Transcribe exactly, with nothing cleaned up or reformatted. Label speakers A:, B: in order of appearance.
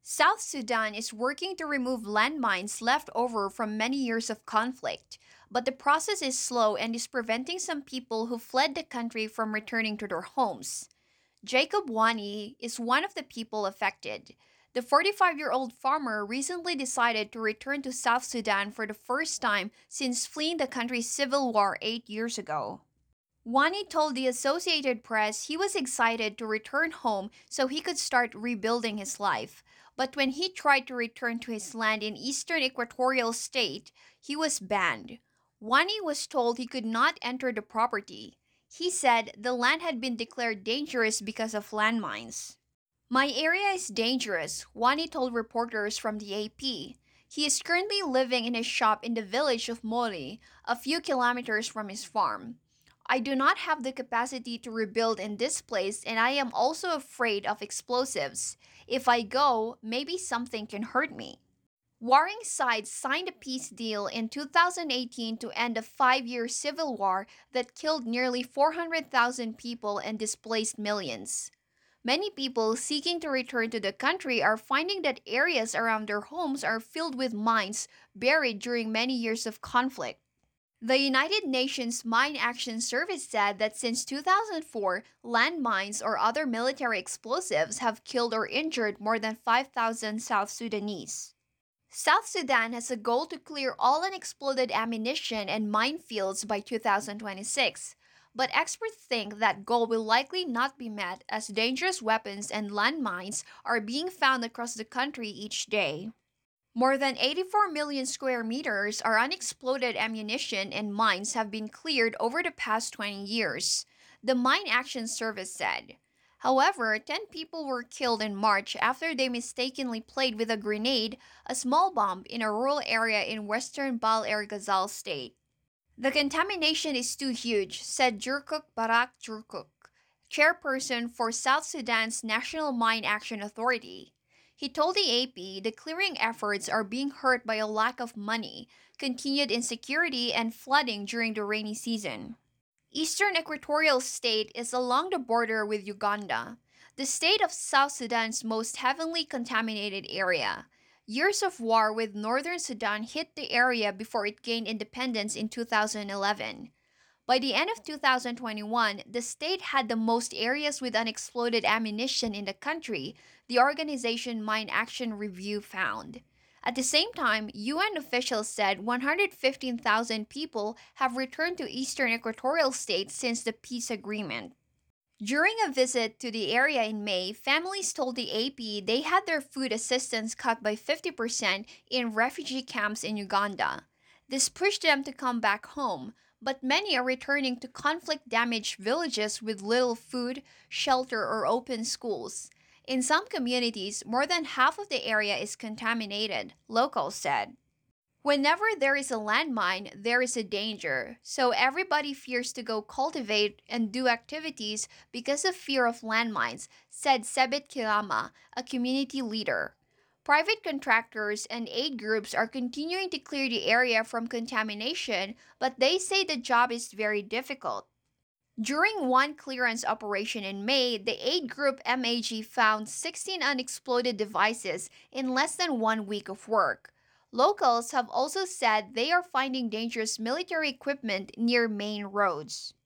A: South Sudan is working to remove landmines left over from many years of conflict, but the process is slow and is preventing some people who fled the country from returning to their homes. Jacob Wani is one of the people affected. The forty-five year old farmer recently decided to return to South Sudan for the first time since fleeing the country's civil war eight years ago. Wani told the Associated Press he was excited to return home so he could start rebuilding his life. But when he tried to return to his land in eastern Equatorial State, he was banned. Wani was told he could not enter the property. He said the land had been declared dangerous because of landmines. My area is dangerous, Wani told reporters from the A P. He is currently living in his shop in the village of Moli, a few kilometers from his farm. I do not have the capacity to rebuild in this place, and I am also afraid of explosives. If I go, maybe something can hurt me. Warring sides signed a peace deal in two thousand eighteen to end a five year civil war that killed nearly four hundred thousand people and displaced millions. Many people seeking to return to the country are finding that areas around their homes are filled with mines buried during many years of conflict. The United Nations Mine Action Service said that since two thousand four, landmines or other military explosives have killed or injured more than five thousand South Sudanese. South Sudan has a goal to clear all unexploded ammunition and minefields by two thousand twenty-six, but experts think that goal will likely not be met as dangerous weapons and landmines are being found across the country each day. More than eighty-four million square meters of unexploded ammunition and mines have been cleared over the past twenty years, the Mine Action Service said. However, ten people were killed in March after they mistakenly played with a grenade, a small bomb, in a rural area in western Bahr el Ghazal state. The contamination is too huge, said Jurkuk Barak Jurkuk, chairperson for South Sudan's National Mine Action Authority. He told the A P the clearing efforts are being hurt by a lack of money, continued insecurity, and flooding during the rainy season. Eastern Equatorial State is along the border with Uganda, the state of South Sudan's most heavily contaminated area. Years of war with Northern Sudan hit the area before it gained independence in two thousand eleven. By the end of two thousand twenty-one, the state had the most areas with unexploded ammunition in the country, the organization Mine Action Review found. At the same time, U N officials said one hundred fifteen thousand people have returned to eastern equatorial states since the peace agreement. During a visit to the area in May, families told the A P they had their food assistance cut by fifty percent in refugee camps in Uganda. This pushed them to come back home, but many are returning to conflict damaged villages with little food, shelter, or open schools. In some communities, more than half of the area is contaminated, locals said. Whenever there is a landmine, there is a danger, so everybody fears to go cultivate and do activities because of fear of landmines, said Sebit Kilama, a community leader. Private contractors and aid groups are continuing to clear the area from contamination, but they say the job is very difficult. During one clearance operation in May, the aid group M A G found sixteen unexploded devices in less than one week of work. Locals have also said they are finding dangerous military equipment near main roads.